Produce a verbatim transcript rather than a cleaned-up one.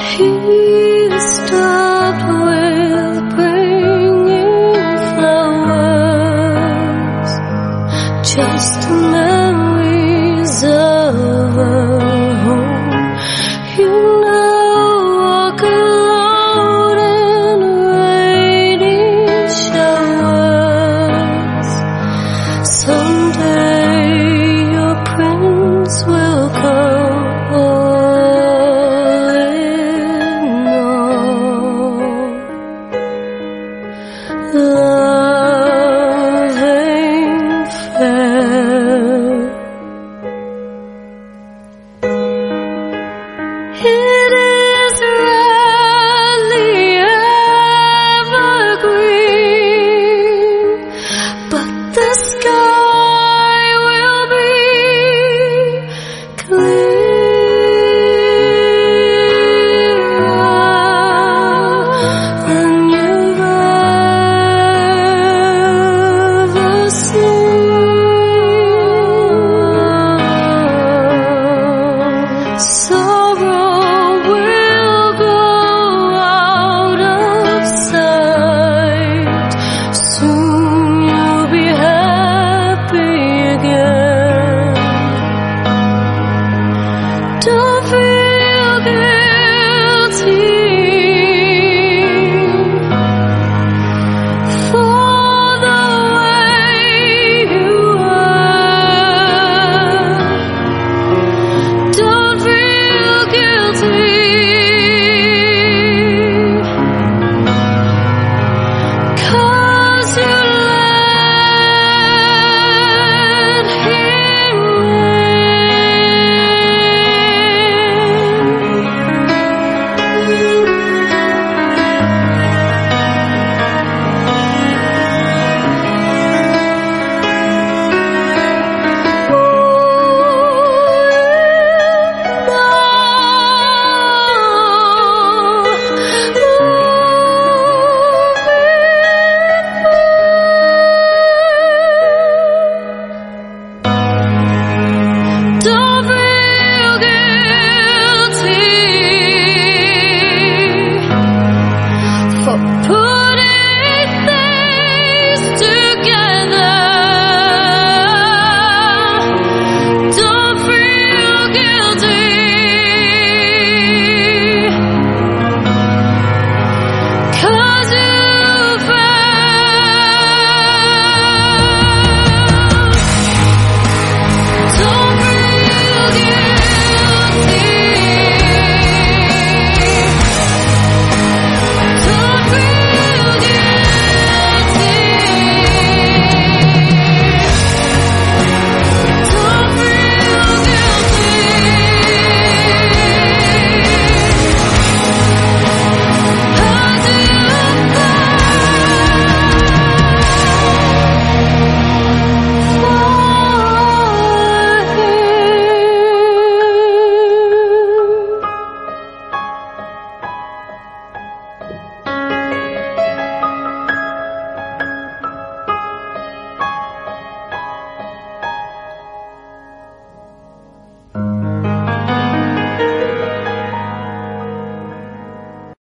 He stopped with bringing flowers, just memories of a home. You now walk alone in rainy showers. Someday your prince will come all in all. Love ain't fair. It is rarely evergreen, but the sky will be clearer than you've ever seen. Sorrow will go out of sight. Soon you'll be happy again. Don't feel guilty.